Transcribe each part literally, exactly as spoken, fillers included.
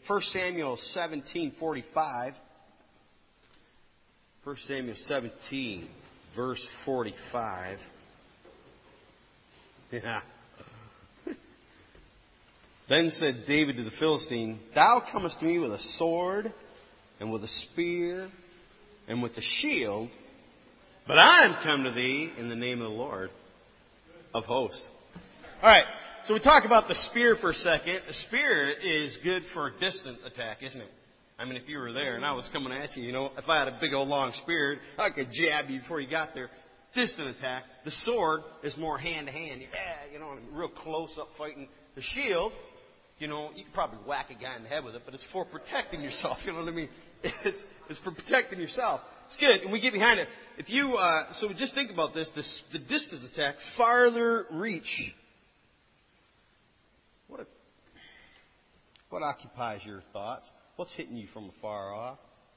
First Samuel seventeen forty-five. First Samuel seventeen, verse forty-five. Yeah. Then said David to the Philistine, Thou comest to me with a sword, and with a spear, and with a shield, but I am come to thee in the name of the Lord of hosts. All right, so we talk about the spear for a second. A spear is good for a distant attack, isn't it? I mean, if you were there and I was coming at you, you know, if I had a big old long spear, I could jab you before you got there. Distant attack. The sword is more hand to hand. Yeah, you know, real close up fighting. The shield, you know, you could probably whack a guy in the head with it, but it's for protecting yourself. You know what I mean? It's, it's for protecting yourself. It's good, and we get behind it. If you, uh, so just think about this: this the distance attack, farther reach. What, a, what occupies your thoughts? What's hitting you from afar off?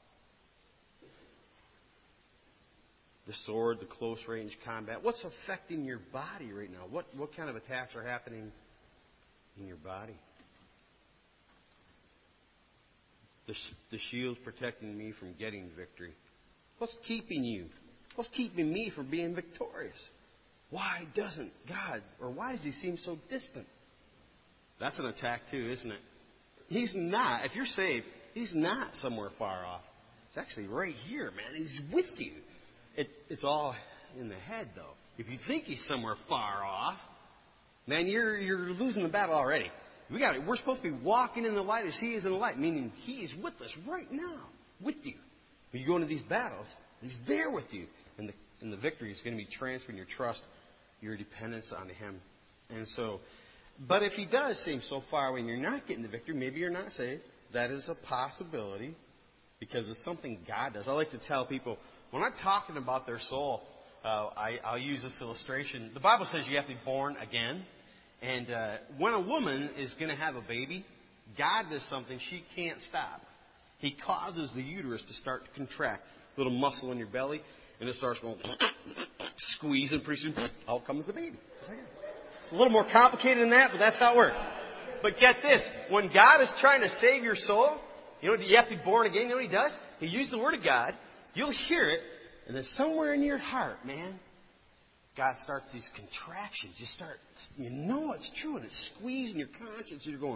The sword, the close range combat. What's affecting your body right now? What what kind of attacks are happening in your body? The, the shield's protecting me from getting victory. What's keeping you? What's keeping me from being victorious? Why doesn't God, or why does He seem so distant? That's an attack too, isn't it? He's not. If you're saved, He's not somewhere far off. It's actually right here, man. He's with you. It, it's all in the head, though. If you think He's somewhere far off, man, you're you're losing the battle already. We got it. We're supposed to be walking in the light as He is in the light, meaning He is with us right now, with you. When you go into these battles, He's there with you, and the and the victory is going to be transferring your trust, your dependence on Him. And so, but if He does seem so far away and you're not getting the victory, maybe you're not saved. That is a possibility because it's something God does. I like to tell people, when I'm talking about their soul, uh, I, I'll use this illustration. The Bible says you have to be born again. And uh, when a woman is going to have a baby, God does something she can't stop. He causes the uterus to start to contract, little muscle in your belly, and it starts going squeezing. Pretty soon, out comes the baby. It's a little more complicated than that, but that's how it works. But get this: when God is trying to save your soul, you know you have to be born again. You know what He does? He uses the Word of God. You'll hear it, and then somewhere in your heart, man, God starts these contractions. You start, you know it's true, and it's squeezing your conscience. And you're going,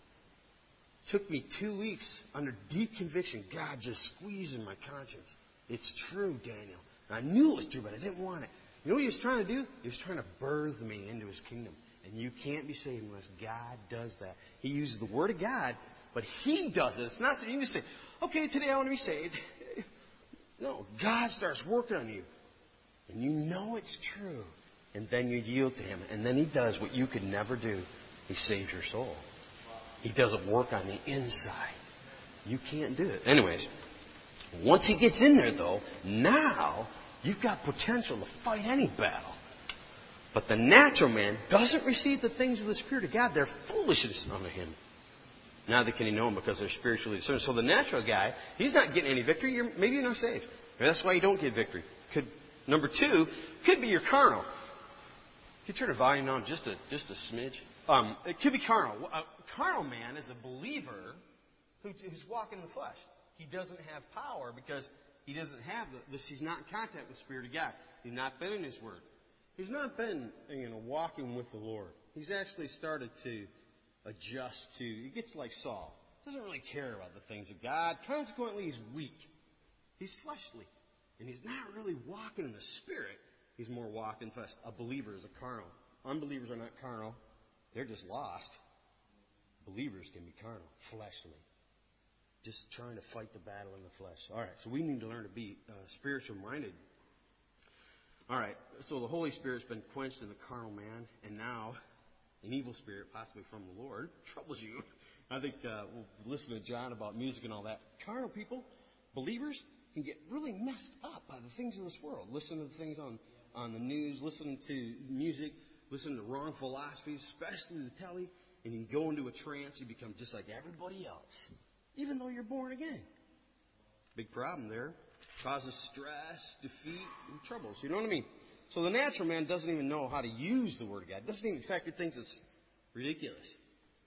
it took me two weeks under deep conviction. God just squeezing my conscience. It's true, Daniel. And I knew it was true, but I didn't want it. You know what He was trying to do? He was trying to birth me into His kingdom. And you can't be saved unless God does that. He uses the Word of God, but He does it. It's not so you can just say, okay, today I want to be saved. No, God starts working on you. And you know it's true. And then you yield to Him. And then He does what you could never do. He saves your soul. He does a work on the inside. You can't do it. Anyways, once He gets in there, though, now you've got potential to fight any battle. But the natural man doesn't receive the things of the Spirit of God. They're foolishness unto him. Neither can he know Him because they're spiritually discerned. So the natural guy, he's not getting any victory. You're, maybe you're not saved. Maybe that's why you don't get victory. Could Number two, could be your carnal. Can you turn the volume down just a just a smidge? Um, it could be carnal. A carnal man is a believer who, who's walking in the flesh. He doesn't have power because he doesn't have this. He's not in contact with the Spirit of God. He's not been in His Word. He's not been, you know, walking with the Lord. He's actually started to adjust to. He gets like Saul. Doesn't really care about the things of God. Consequently, he's weak. He's fleshly. And he's not really walking in the Spirit. He's more walking in flesh. A believer is a carnal. Unbelievers are not carnal. They're just lost. Believers can be carnal, fleshly. Just trying to fight the battle in the flesh. All right, so we need to learn to be uh, spiritual minded. All right, so the Holy Spirit's been quenched in the carnal man, and now an evil spirit, possibly from the Lord, troubles you. I think uh, we'll listen to John about music and all that. Carnal people, believers, can get really messed up by the things of this world. Listen to the things on, on the news, listen to music, listen to wrong philosophies, especially the telly, and you go into a trance, you become just like everybody else, even though you're born again. Big problem there. Causes stress, defeat, and troubles. You know what I mean? So the natural man doesn't even know how to use the Word of God. Doesn't even, in fact, he thinks it's ridiculous.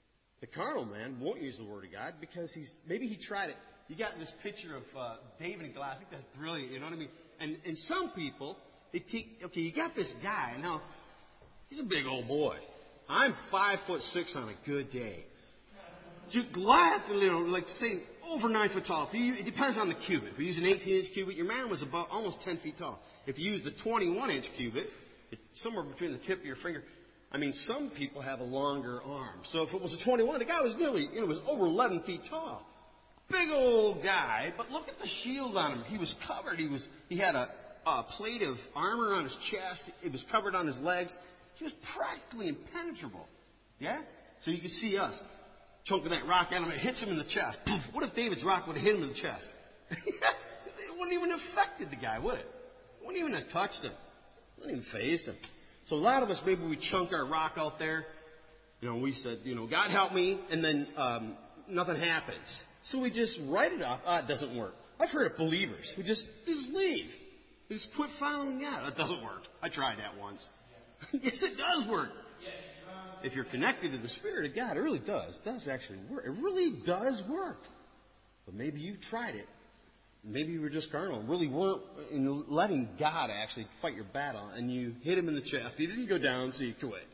The carnal man won't use the Word of God because he's maybe he tried it. You got this picture of uh, David and Goliath. I think that's brilliant. You know what I mean? And and some people, they take, okay, you got this guy. Now, he's a big old boy. I'm five foot six on a good day. Goliath, you know, like say over nine foot tall. If you, it depends on the cubit. If you use an eighteen inch cubit, your man was about almost ten feet tall. If you use the twenty-one inch cubit, it's somewhere between the tip of your finger. I mean, some people have a longer arm. So if it was a twenty-one, the guy was nearly, you know, was over eleven feet tall. Big old guy, but look at the shield on him. He was covered. He was, he had a, a plate of armor on his chest. It was covered on his legs. He was practically impenetrable. Yeah? So you can see us chunking that rock at him. It hits him in the chest. Poof. What if David's rock would have hit him in the chest? It wouldn't even have affected the guy, would it? It wouldn't even have touched him. It wouldn't even phased him. So a lot of us, maybe we chunk our rock out there. You know, we said, you know, God help me, and then um, nothing happens. So we just write it off. Ah, it doesn't work. I've heard of believers who just, just leave. They just quit following God. It doesn't work. I tried that once. Yes, it does work. If you're connected to the Spirit of God, it really does. It does actually work. It really does work. But maybe you tried it. Maybe you were just carnal and really weren't in letting God actually fight your battle, and you hit him in the chest. He didn't go down, so you quit.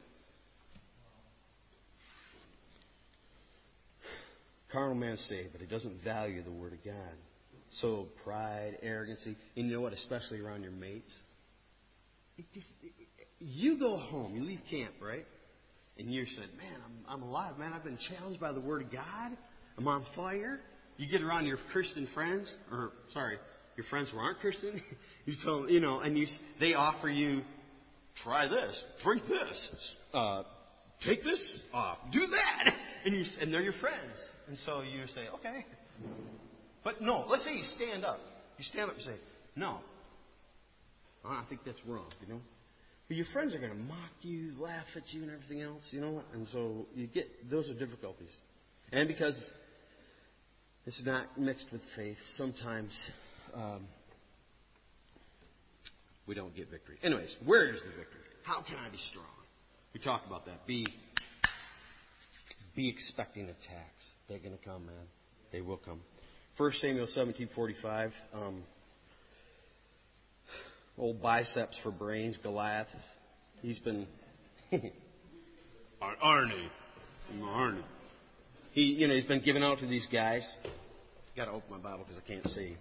Carnal man's saved, but he doesn't value the Word of God. So pride, arrogancy, and you know what? Especially around your mates. It just, it, you go home, you leave camp, right? And you said, man, I'm, I'm alive, man. I've been challenged by the Word of God. I'm on fire. You get around your Christian friends, or sorry, your friends who aren't Christian. You tell them, you know, and you, they offer you, try this, drink this, uh, take this off, do that, and you, and they're your friends. And so you say, okay. But no, let's say you stand up. You stand up and say, no, I think that's wrong, you know. But your friends are going to mock you, laugh at you, and everything else, you know. And so you get, those are difficulties. And because it's not mixed with faith, sometimes um, we don't get victory. Anyways, where is the victory? How can I be strong? We talked about that. Be, be expecting attacks. They're going to come, man. They will come. First Samuel seventeen forty-five. Um, old biceps for brains, Goliath. He's been Arnie, Arnie. He, you know, he's been given out to these guys. Got to open my Bible because I can't see.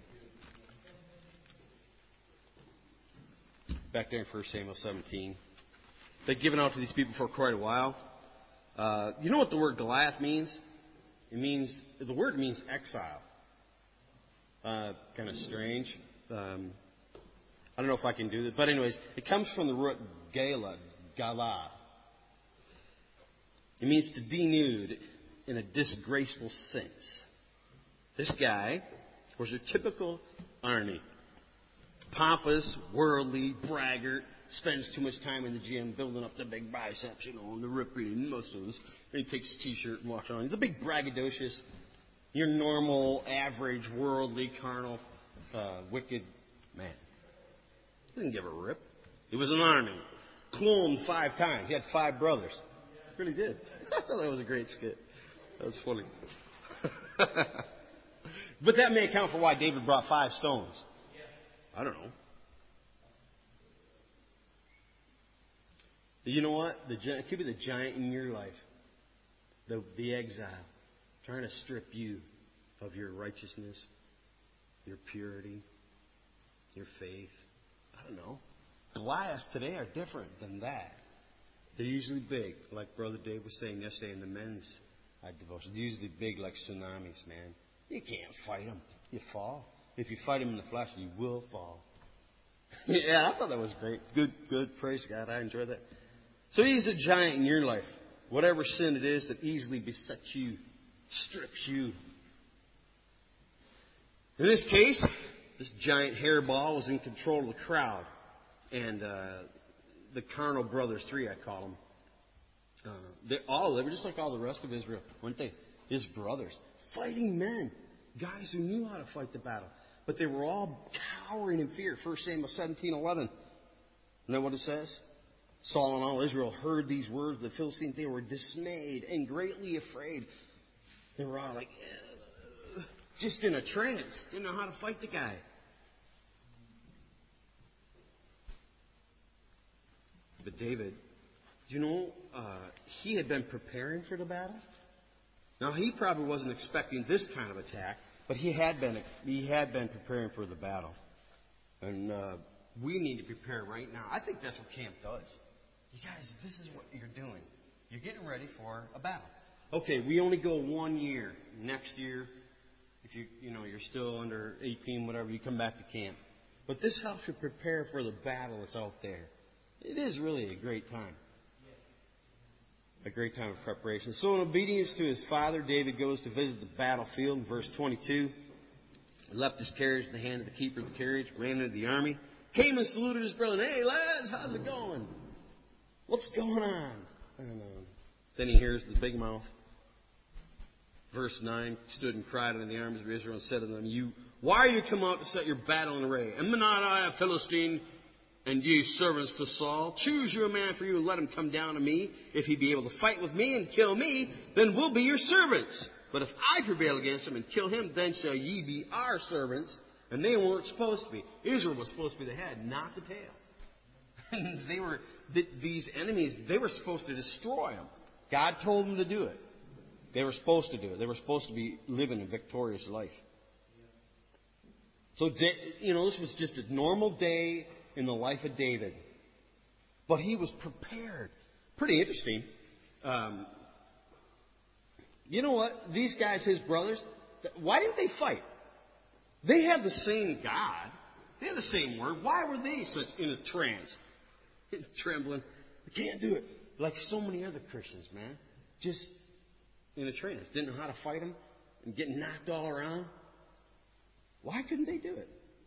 Back there in First Samuel seventeen, they've given out to these people for quite a while. Uh, you know what the word Goliath means? It means the word means exile. Uh, kind of strange. Um, I don't know if I can do that, but anyways, it comes from the root gala, gala. It means to denude in a disgraceful sense. This guy was a typical Arnie. Pompous, worldly, braggart, spends too much time in the gym building up the big biceps, you know, and the ripping muscles. Then he takes his t-shirt and walks on. He's a big braggadocious, your normal, average, worldly, carnal, uh, wicked man. He didn't give a rip. He was an Arnie. Cloned five times. He had five brothers. He really did. I thought that was a great skit. That was funny. But that may account for why David brought five stones. I don't know. You know what? The, it could be the giant in your life. The, the exile. Trying to strip you of your righteousness, your purity, your faith. I don't know. Goliaths today are different than that. They're usually big, like Brother Dave was saying yesterday in the men's uh, devotion. They're usually big like tsunamis, man. You can't fight them. You fall. If you fight them in the flesh, you will fall. Yeah, I thought that was great. Good, good. Praise God. I enjoyed that. So he's a giant in your life. Whatever sin it is that easily besets you, strips you. In this case, this giant hairball was in control of the crowd. And uh, the carnal brothers, three I call them, uh, they all they were just like all the rest of Israel, weren't they? His brothers, fighting men, guys who knew how to fight the battle. But they were all cowering in fear. First Samuel seventeen eleven. Isn't that what it says? Saul and all Israel heard these words of the Philistines. They were dismayed and greatly afraid. They were all like, "Ugh," just in a trance. Didn't know how to fight the guy. But David, you know, uh, he had been preparing for the battle. Now, he probably wasn't expecting this kind of attack, but he had been he had been preparing for the battle. And uh, we need to prepare right now. I think that's what camp does. You guys, this is what you're doing. You're getting ready for a battle. Okay, we only go one year. Next year, if you you know you're still under eighteen, whatever, you come back to camp. But this helps you prepare for the battle that's out there. It is really a great time. A great time of preparation. So in obedience to his father, David goes to visit the battlefield in verse twenty-two. He left his carriage in the hand of the keeper of the carriage, ran into the army, came and saluted his brother. Hey, lads, how's it going? What's going on? And, uh, then he hears the big mouth. Verse nine, stood and cried unto the armies of Israel and said to them, You, why are you come out to set your battle in array? Am not I a Philistine, and ye servants to Saul? Choose you a man for you, and let him come down to me. If he be able to fight with me and kill me, then we'll be your servants. But if I prevail against him and kill him, then shall ye be our servants. And they weren't supposed to be. Israel was supposed to be the head, not the tail. they were these enemies. They were supposed to destroy them. God told them to do it. They were supposed to do it. They were supposed to be living a victorious life. So, you know, this was just a normal day in the life of David. But he was prepared. Pretty interesting. Um, you know what? These guys, his brothers, why didn't they fight? They had the same God. They had the same word. Why were they such in a trance? Trembling. We can't do it. Like so many other Christians, man. Just in a trance. Didn't know how to fight them and getting knocked all around. Why couldn't they do it?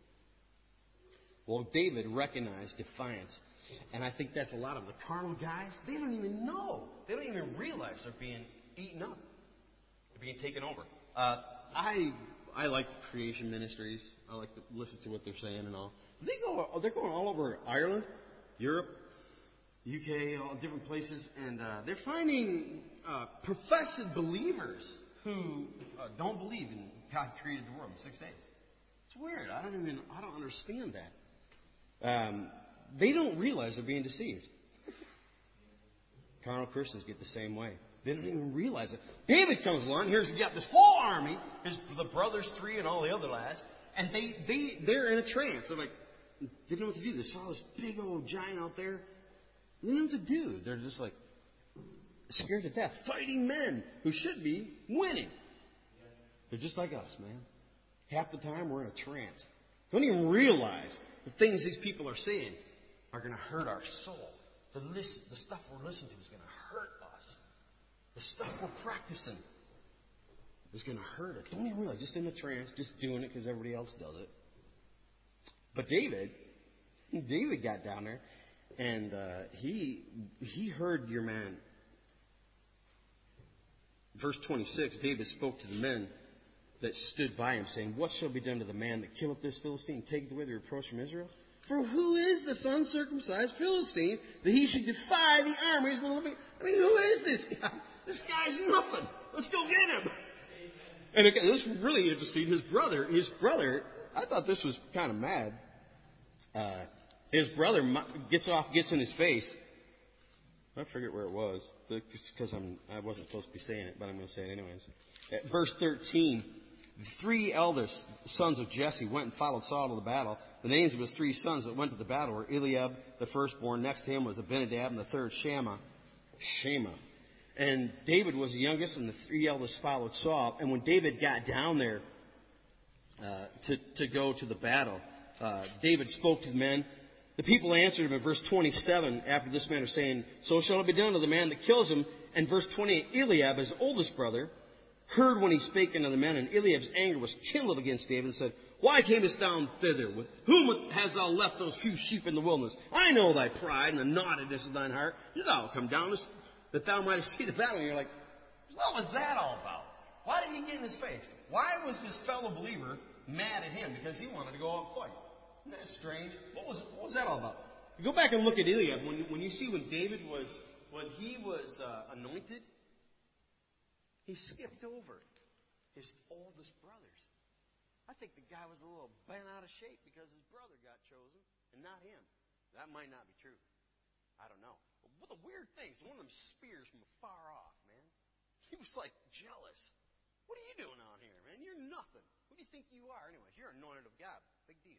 Well, David recognized defiance. And I think that's a lot of the carnal guys. They don't even know. They don't even realize they're being eaten up. They're being taken over. Uh, I I like creation ministries. I like to listen to what they're saying and all. They go. They're going all over Ireland, Europe, U K, all different places, and uh, they're finding uh, professed believers who uh, don't believe in God created the world in six days. It's weird. I don't even. I don't understand that. Um, they don't realize they're being deceived. Carnal Christians get the same way. They don't even realize it. David comes along. Here's you got this whole army, his the brothers three and all the other lads, and they they they're in a trance. They're like, didn't know what to do. They saw this big old giant out there. They didn't know what to do. They're just like scared to death, fighting men who should be winning. They're just like us, man. Half the time we're in a trance. Don't even realize the things these people are saying are going to hurt our soul. The listen, the stuff we're listening to is going to hurt us. The stuff we're practicing is going to hurt us. Don't even realize. Just in a trance, just doing it because everybody else does it. But David, David got down there, and uh, he he heard your man. Verse twenty-six, David spoke to the men that stood by him, saying, What shall be done to the man that killeth this Philistine, and taketh away the reproach from Israel? For who is this uncircumcised Philistine that he should defy the armies of the living? I mean, who is this guy? This guy's nothing. Let's go get him. And again, this is really interesting. His brother, his brother, I thought this was kind of mad. Uh, his brother gets off, gets in his face. I forget where it was because I'm I wasn't supposed to be saying it, but I'm going to say it anyways. At verse thirteen, the three eldest sons of Jesse went and followed Saul to the battle. The names of his three sons that went to the battle were Eliab, the firstborn. Next to him was Abinadab, and the third Shammah. Shema. And David was the youngest, and the three eldest followed Saul. And when David got down there uh, to to go to the battle, uh, David spoke to the men. The people answered him in verse twenty-seven after this manner, saying, So shall it be done to the man that kills him. And verse twenty-eight, Eliab, his oldest brother, heard when he spake unto the men, and Eliab's anger was kindled against David, and said, Why camest thou thither? With whom hast thou left those few sheep in the wilderness? I know thy pride and the naughtiness of thine heart. Thou come down that thou mightest see the battle. And you're like, what was that all about? Why did he get in his face? Why was his fellow believer mad at him? Because he wanted to go out and fight. Isn't that strange? What was, what was that all about? You go back and look at Eliab. When, when you see when David was, when he was uh, anointed, he skipped over his oldest brothers. I think the guy was a little bent out of shape because his brother got chosen and not him. That might not be true. I don't know. But what a weird thing. It's one of them spears from afar off, man. He was like jealous. What are you doing out here, man? You're nothing. Who do you think you are? Anyways, you're anointed of God. Big deal.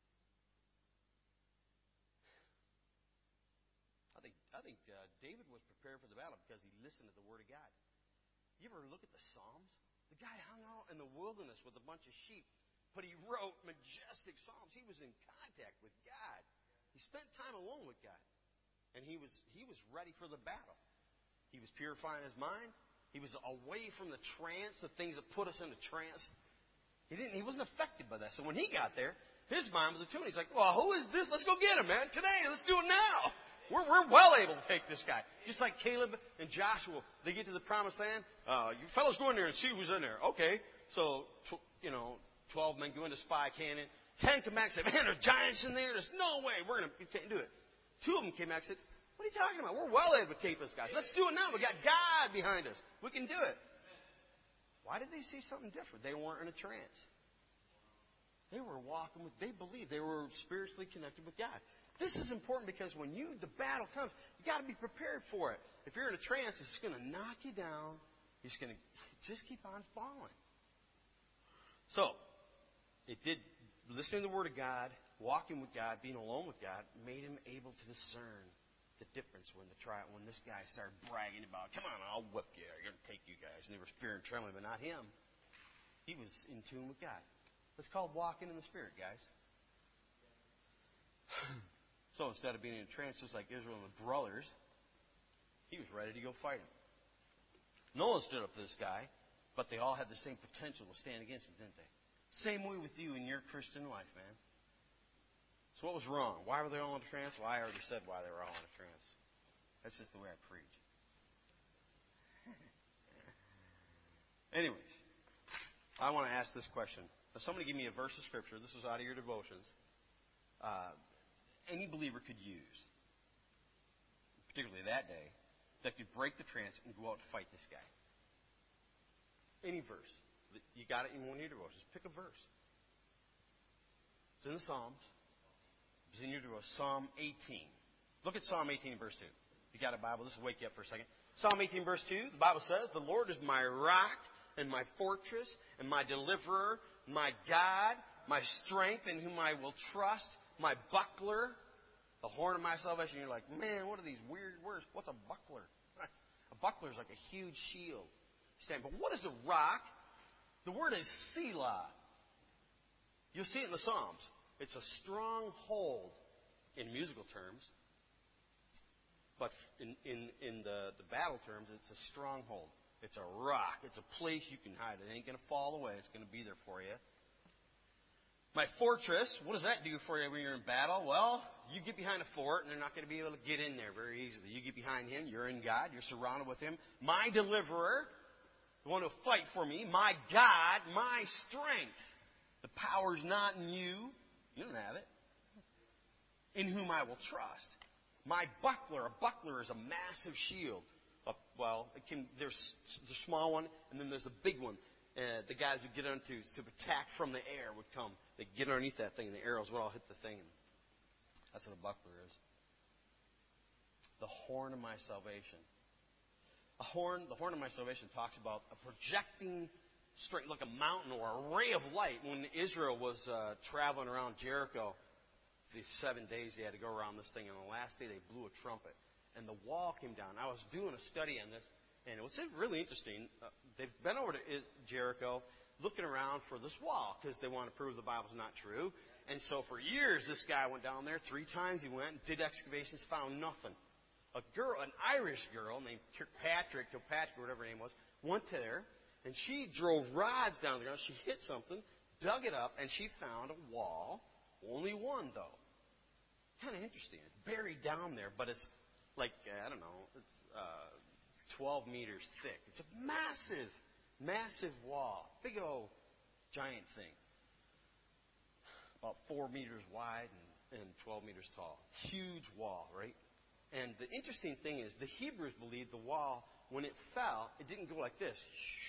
I think I think uh, David was prepared for the battle because he listened to the Word of God. You ever look at the Psalms? The guy hung out in the wilderness with a bunch of sheep, but he wrote majestic psalms. He was in contact with God. He spent time alone with God, and he was he was ready for the battle. He was purifying his mind. He was away from the trance, the things that put us into trance. He didn't. He wasn't affected by that. So when he got there, his mind was attuned. He's like, "Well, who is this? Let's go get him, man! Today, let's do it now." We're, we're well able to take this guy. Just like Caleb and Joshua. They get to the promised land. Uh, you fellas go in there and see who's in there. Okay. So, tw- you know, twelve men go into Spy Canyon. Ten come back and say, man, there's giants in there. There's no way. We're gonna, we can't do it. Two of them came back and said, what are you talking about? We're well able to take this guy. Let's do it now. We got God behind us. We can do it. Why did they see something different? They weren't in a trance. They were walking with, they believed they were spiritually connected with God. This is important because when you the battle comes, you got to be prepared for it. If you're in a trance, it's going to knock you down. You're just going to just keep on falling. So, it did, listening to the Word of God, walking with God, being alone with God, made him able to discern the difference when the trial, when this guy started bragging about, come on, I'll whip you, I'm going to take you guys. And they were fear and trembling, but not him. He was in tune with God. It's called walking in the Spirit, guys. So instead of being in a trance just like Israel and the brothers, he was ready to go fight him. No one stood up to this guy, but they all had the same potential to stand against him, didn't they? Same way with you in your Christian life, man. So what was wrong? Why were they all in a trance? Well, I already said why they were all in a trance. That's just the way I preach. Anyways, I want to ask this question. Now, somebody give me a verse of Scripture. This was out of your devotions. Uh, any believer could use, particularly that day, that could break the trance and go out to fight this guy. Any verse. You got it in one of your devotions. Pick a verse. It's in the Psalms. It's in your devotion. Psalm eighteen. Look at Psalm eighteen, verse two. If you got a Bible, this will wake you up for a second. Psalm eighteen, verse two, the Bible says, the Lord is my rock and my fortress and my deliverer, my God, my strength in whom I will trust, my buckler, the horn of my salvation. You're like, man, what are these weird words? What's a buckler? A buckler is like a huge shield. Stand. But what is a rock? The word is Selah. You'll see it in the Psalms. It's a strong hold in musical terms. But in, in, in the, the battle terms, it's a stronghold. It's a rock. It's a place you can hide. It ain't going to fall away. It's going to be there for you. My fortress, what does that do for you when you're in battle? Well, you get behind a fort, and they're not going to be able to get in there very easily. You get behind him. You're in God. You're surrounded with him. My deliverer, the one who will fight for me. My God, my strength. The power's not in you. You don't have it. In whom I will trust. My buckler. A buckler is a massive shield. Uh, well, it can, there's the small one, and then there's the big one. Uh, the guys would get onto to attack from the air would come. They'd get underneath that thing, and the arrows would all hit the thing. And that's what a buckler is. The horn of my salvation. A horn, the horn of my salvation talks about a projecting straight, like a mountain or a ray of light. When Israel was uh, traveling around Jericho, these seven days they had to go around this thing, and on the last day they blew a trumpet, and the wall came down. I was doing a study on this, and it was really interesting. Uh, they've been over to Jericho looking around for this wall because they want to prove the Bible's not true. And so for years, this guy went down there. Three times he went, did excavations, found nothing. A girl, an Irish girl named Kirkpatrick, Kilpatrick, whatever her name was, went there, and she drove rods down the ground. She hit something, dug it up, and she found a wall. Only one, though. Kind of interesting. It's buried down there, but it's like, I don't know, it's uh, twelve meters thick. It's a massive, massive wall. Big old giant thing. About four meters wide and twelve meters tall. Huge wall, right? And the interesting thing is, the Hebrews believed the wall, when it fell, it didn't go like this.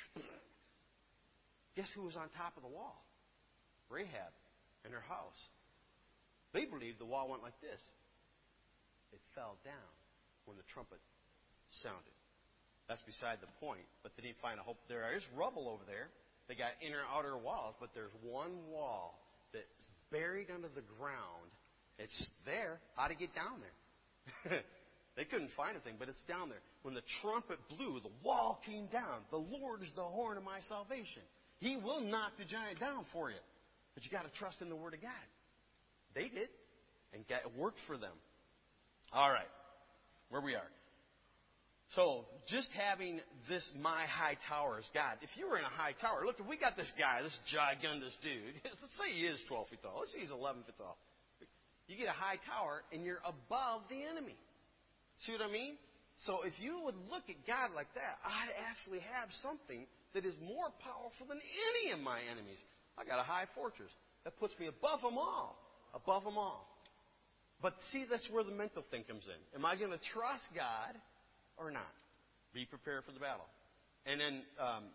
Guess who was on top of the wall? Rahab and her house. They believed the wall went like this. It fell down when the trumpet sounded. That's beside the point. But they didn't find a hope. There is rubble over there. They got inner and outer walls, but there's one wall that's buried under the ground. It's there. How to get down there? They couldn't find anything, but it's down there. When the trumpet blew, the wall came down. The Lord is the horn of my salvation. He will knock the giant down for you. But you got to trust in the Word of God. They did, and it worked for them. All right, where we are. So, just having this my high tower as God. If you were in a high tower, look, if we got this guy, this gigundous dude. Let's say he is twelve feet tall. Let's say he's eleven feet tall. You get a high tower, and you're above the enemy. See what I mean? So, if you would look at God like that, I actually have something that is more powerful than any of my enemies. I got a high fortress that puts me above them all. Above them all. But see, that's where the mental thing comes in. Am I going to trust God or not? Be prepared for the battle. And then um,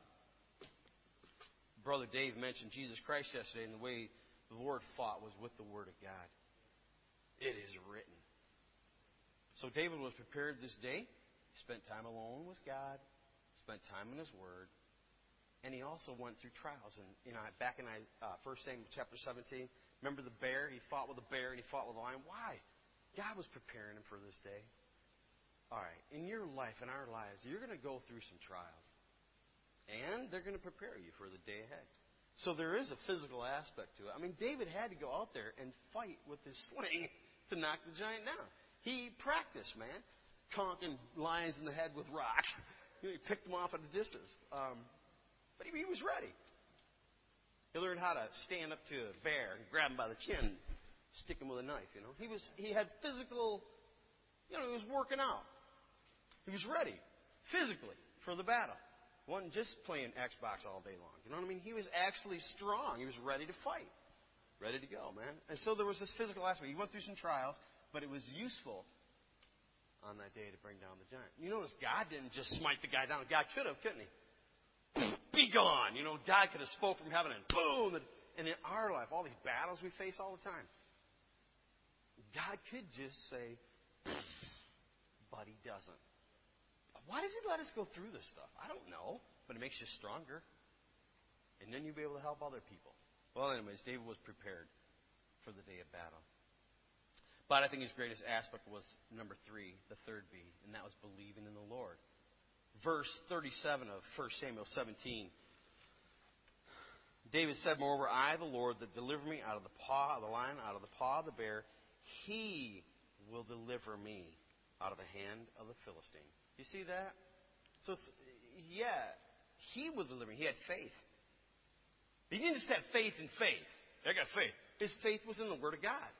Brother Dave mentioned Jesus Christ yesterday, and the way the Lord fought was with the Word of God. It is written. So David was prepared this day. He spent time alone with God, spent time in His Word, and he also went through trials. And you know, back in uh, First Samuel chapter seventeen, remember the bear? He fought with a bear and he fought with a lion. Why? God was preparing him for this day. All right, in your life, in our lives, you're going to go through some trials. And they're going to prepare you for the day ahead. So there is a physical aspect to it. I mean, David had to go out there and fight with his sling to knock the giant down. He practiced, man, conking lions in the head with rocks. You know, he picked them off at a distance. Um, but he, he was ready. He learned how to stand up to a bear and grab him by the chin, stick him with a knife. You know, he was he had physical. You know, he was working out. He was ready physically for the battle. He wasn't just playing Xbox all day long. You know what I mean? He was actually strong. He was ready to fight, ready to go, man. And so there was this physical aspect. He went through some trials, but it was useful on that day to bring down the giant. You notice God didn't just smite the guy down. God could have, couldn't he? Be gone. You know, God could have spoke from heaven and boom. And in our life, all these battles we face all the time, God could just say, but He doesn't. Why does He let us go through this stuff? I don't know, but it makes you stronger. And then you'll be able to help other people. Well, anyways, David was prepared for the day of battle. But I think his greatest aspect was number three, the third B, and that was believing in the Lord. Verse thirty-seven of First Samuel seventeen. David said, moreover, I, the Lord, that deliver me out of the paw of the lion, out of the paw of the bear, He will deliver me out of the hand of the Philistine. You see that? So, it's, yeah, He will deliver me. He had faith. He didn't just have faith in faith. I got faith. His faith was in the Word of God.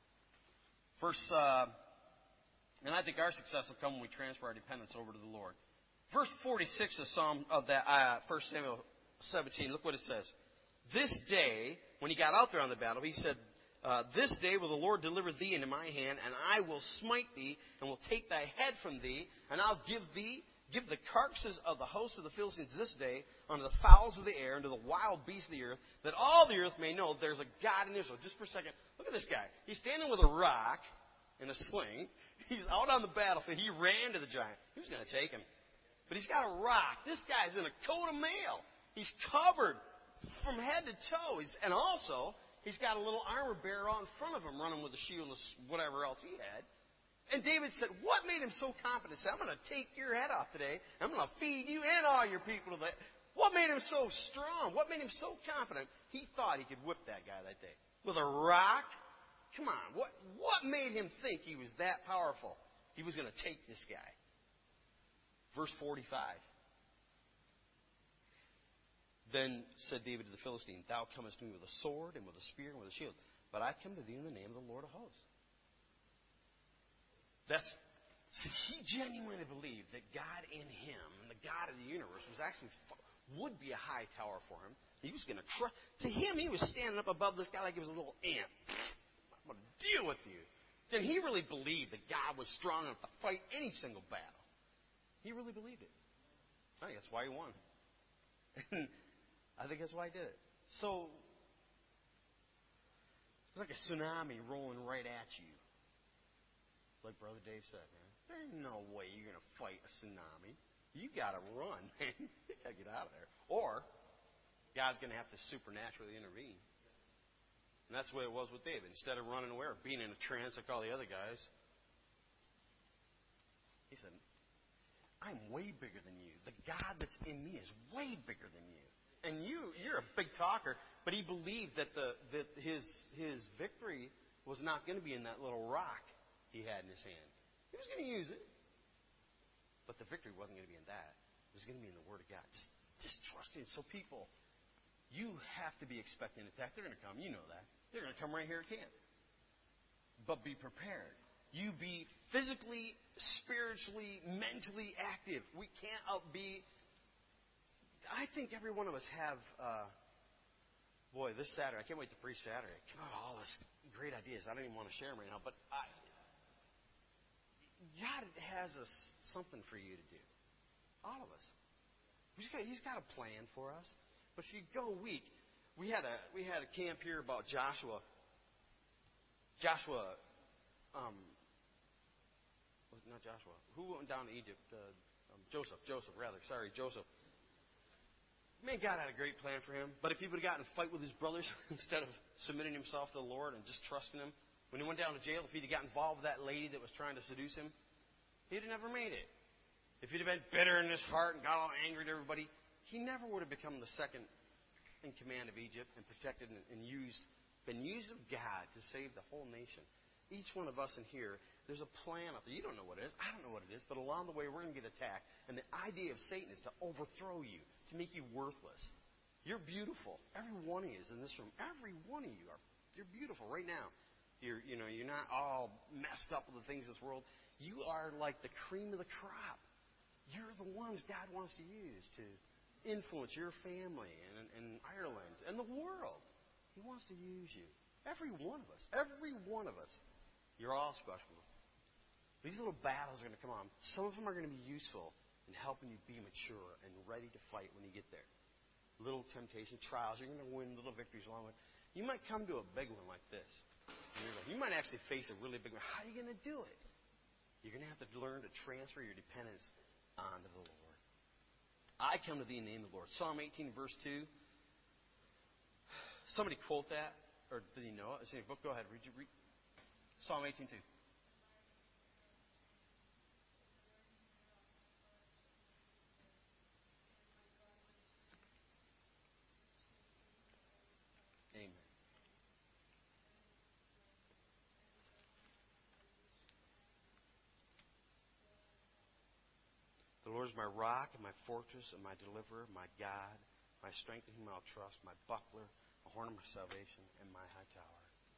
Verse, uh, and I think our success will come when we transfer our dependence over to the Lord. Verse forty-six of Psalm of that uh, First Samuel seventeen. Look what it says. This day, when he got out there on the battle, he said, uh, "This day will the Lord deliver thee into my hand, and I will smite thee, and will take thy head from thee, and I'll give thee give the carcasses of the host of the Philistines this day unto the fowls of the air, and to the wild beasts of the earth, that all the earth may know there's a God in Israel." Just for a second, look at this guy. He's standing with a rock and a sling. He's out on the battlefield. He ran to the giant. He was going to take him. But he's got a rock. This guy's in a coat of mail. He's covered from head to toe. He's, and also, he's got a little armor bearer out in front of him running with a shield and whatever else he had. And David said, what made him so confident? He said, I'm going to take your head off today. I'm going to feed you and all your people today. What made him so strong? What made him so confident? He thought he could whip that guy that day. With a rock? Come on. What, what made him think he was that powerful? He was going to take this guy. Verse forty-five. Then said David to the Philistine, thou comest to me with a sword and with a spear and with a shield, but I come to thee in the name of the Lord of hosts. That's, see, he genuinely believed that God in him and the God of the universe was actually would be a high tower for him. He was going to crush. To him, he was standing up above this guy like he was a little ant. going to deal with you. Then he really believed that God was strong enough to fight any single battle. He really believed it. I think that's why he won. I think that's why he did it. So, it's like a tsunami rolling right at you. Like Brother Dave said, man. There's no way you're going to fight a tsunami. You got to run, man. You got to get out of there. Or, God's going to have to supernaturally intervene. And that's the way it was with David. Instead of running away or being in a trance like all the other guys, he said, I'm way bigger than you. The God that's in me is way bigger than you. And you, you're a big talker, but he believed that the that his his victory was not going to be in that little rock he had in his hand. He was going to use it, but the victory wasn't going to be in that. It was going to be in the Word of God. Just, just trust in. So people, you have to be expecting an attack. They're going to come. You know that. They're going to come right here at camp. But be prepared. You be physically, spiritually, mentally active. We can't out be. I think every one of us have. Uh, boy, this Saturday, I can't wait to preach Saturday. God, all this great ideas. I don't even want to share them right now, but I, God has a, something for you to do. All of us. He's got, he's got a plan for us. But if you go weak, we had a we had a camp here about Joshua. Joshua, um, not Joshua. Who went down to Egypt? Uh, um, Joseph. Joseph, rather. Sorry, Joseph. Man, God had a great plan for him. But if he would have gotten in a fight with his brothers instead of submitting himself to the Lord and just trusting Him, when he went down to jail, if he'd have got involved with that lady that was trying to seduce him, he'd have never made it. If he'd have been bitter in his heart and got all angry at everybody, he never would have become the second in command of Egypt and protected and, and used, been used of God to save the whole nation. Each one of us in here, there's a plan up there. You don't know what it is. I don't know what it is. But along the way, we're going to get attacked. And the idea of Satan is to overthrow you, to make you worthless. You're beautiful. Every one of you is in this room. Every one of you are. You're beautiful right now. You're, you know, you're not all messed up with the things of this world. You are like the cream of the crop. You're the ones God wants to use to influence your family and, and Ireland and the world. He wants to use you. Every one of us. Every one of us. You're all special. These little battles are going to come on. Some of them are going to be useful in helping you be mature and ready to fight when you get there. Little temptation, trials. You're going to win little victories along with it. You might come to a big one like this. You might actually face a really big one. How are you going to do it? You're going to have to learn to transfer your dependence onto the Lord. I come to thee in the name of the Lord. Psalm eighteen, verse two. Somebody quote that. Or did you know it? It's in your book. Go ahead. Read, read. Psalm eighteen, two. Amen. The Lord is my rock and my fortress and my deliverer, my God, my strength in whom I'll trust, my buckler, the horn of my salvation, and my high tower.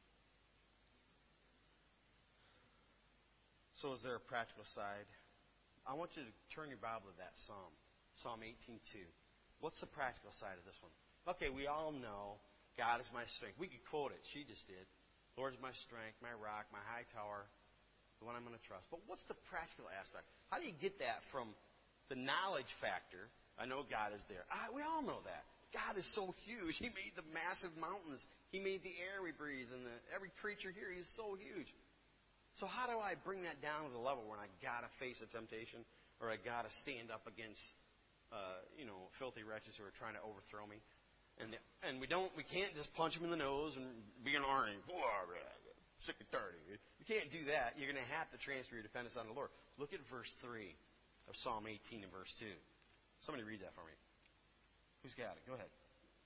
So is there a practical side? I want you to turn your Bible to that psalm, Psalm eighteen, two. What's the practical side of this one? Okay, we all know God is my strength. We could quote it. She just did. Lord is my strength, my rock, my high tower, the one I'm going to trust. But what's the practical aspect? How do you get that from the knowledge factor? I know God is there. I, we all know that. God is so huge. He made the massive mountains. He made the air we breathe and the, every creature here. He's so huge. So how do I bring that down to the level when I got to face a temptation or I got to stand up against, uh, you know, filthy wretches who are trying to overthrow me? And the, and we don't, we can't just punch them in the nose and be an army. Sick and dirty. You can't do that. You're going to have to transfer your dependence on the Lord. Look at verse three of Psalm eighteen and verse two. Somebody read that for me. Who's got it? Go ahead.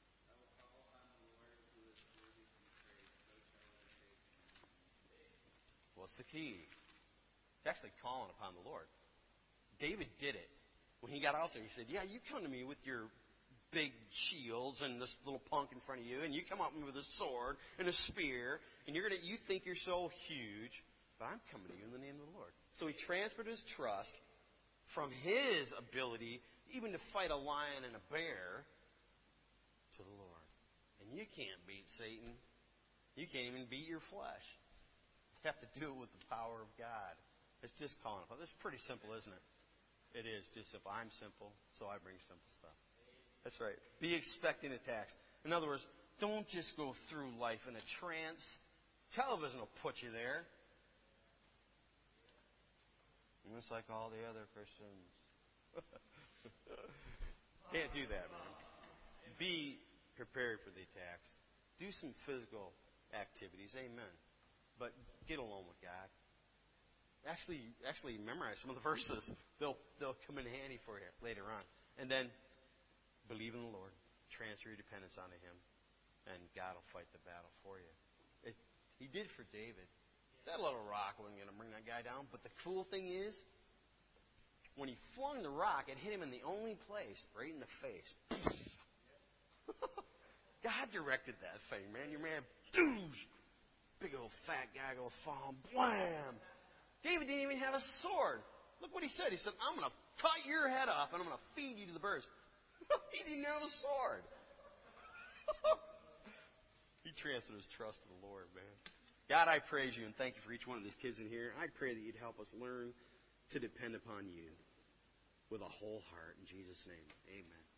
What's the key? It's actually calling upon the Lord. David did it. When he got out there, he said, yeah, you come to me with your big shields and this little punk in front of you, and you come up with a sword and a spear, and you're gonna, you think you're so huge, but I'm coming to you in the name of the Lord. So he transferred his trust from his ability even to fight a lion and a bear to the Lord. And you can't beat Satan. You can't even beat your flesh. You have to do it with the power of God. It's just calling upon. This is pretty simple, isn't it? It is just simple. I'm simple, so I bring simple stuff. That's right. Be expecting attacks. In other words, don't just go through life in a trance. Television will put you there. And it's like all the other Christians. Can't do that, man. Be prepared for the attacks. Do some physical activities. Amen. But get along with God. Actually, actually memorize some of the verses. They'll they'll come in handy for you later on. And then believe in the Lord. Transfer your dependence onto Him, and God will fight the battle for you. It, he did for David. That little rock wasn't going to bring that guy down. But the cool thing is, when he flung the rock, it hit him in the only place, right in the face. God directed that thing, man. Your man, doosh, big old fat guy goes falling, blam. David didn't even have a sword. Look what he said. He said, I'm going to cut your head off and I'm going to feed you to the birds. He didn't have a sword. He transferred his trust to the Lord, man. God, I praise you and thank you for each one of these kids in here. I pray that you'd help us learn to depend upon you with a whole heart. In Jesus' name, amen.